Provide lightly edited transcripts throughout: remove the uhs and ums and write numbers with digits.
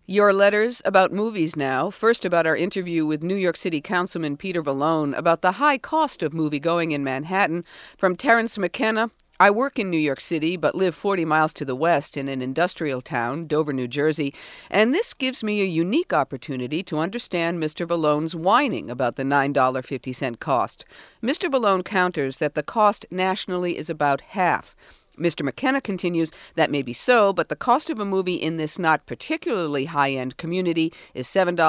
Your letters about movies now. First, about our interview with New York City Councilman Peter Vallone about the high cost of moviegoing in Manhattan. From Terrence McKenna. I work in New York City, but live 40 miles to the west in an industrial town, Dover, New Jersey, and this gives me a unique opportunity to understand Mr. Vallone's whining about the $9.50 cost. Mr. Vallone counters that the cost nationally is about half. Mr. McKenna continues, that may be so, but the cost of a movie in this not particularly high-end community is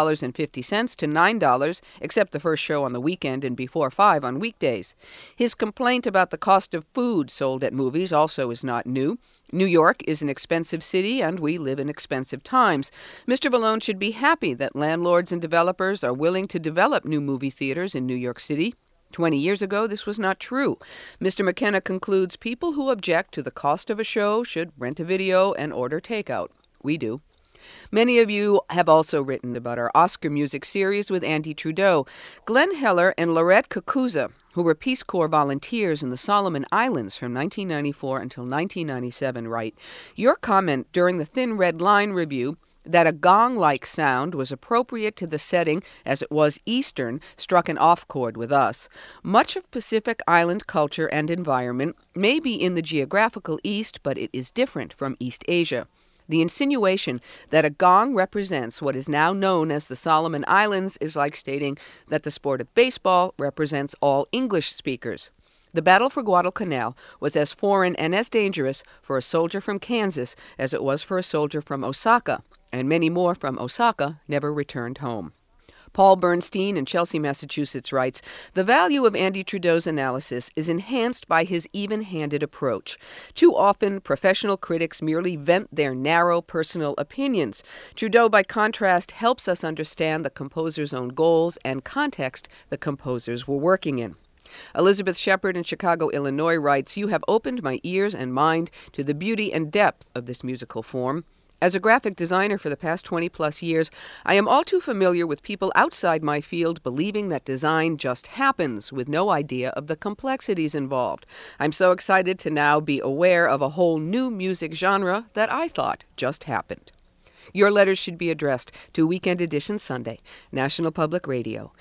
$7.50 to $9, except the first show on the weekend and before 5 on weekdays. His complaint about the cost of food sold at movies also is not new. New York is an expensive city, and we live in expensive times. Mr. Vallone should be happy that landlords and developers are willing to develop new movie theaters in New York City. 20 years ago, this was not true. Mr. McKenna concludes people who object to the cost of a show should rent a video and order takeout. We do. Many of you have also written about our Oscar music series with Andy Trudeau. Glenn Heller and Lorette Kakuza, who were Peace Corps volunteers in the Solomon Islands from 1994 until 1997, write, your comment during the Thin Red Line review that a gong-like sound was appropriate to the setting as it was Eastern struck an off chord with us. Much of Pacific Island culture and environment may be in the geographical East, but it is different from East Asia. The insinuation that a gong represents what is now known as the Solomon Islands is like stating that the sport of baseball represents all English speakers. The battle for Guadalcanal was as foreign and as dangerous for a soldier from Kansas as it was for a soldier from Osaka, and many more from Osaka never returned home. Paul Bernstein in Chelsea, Massachusetts writes, the value of Andy Trudeau's analysis is enhanced by his even-handed approach. Too often, professional critics merely vent their narrow personal opinions. Trudeau, by contrast, helps us understand the composer's own goals and context the composers were working in. Elizabeth Shepard in Chicago, Illinois writes, you have opened my ears and mind to the beauty and depth of this musical form. As a graphic designer for the past 20-plus years, I am all too familiar with people outside my field believing that design just happens with no idea of the complexities involved. I'm so excited to now be aware of a whole new music genre that I thought just happened. Your letters should be addressed to Weekend Edition Sunday, National Public Radio,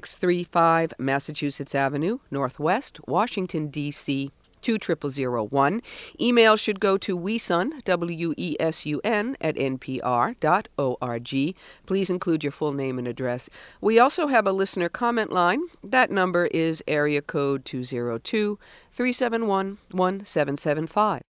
635 Massachusetts Avenue, Northwest, Washington, D.C., 20001. Email should go to wesun, WESUN, at npr.org. Please include your full name and address. We also have a listener comment line. That number is area code 202-371-1775.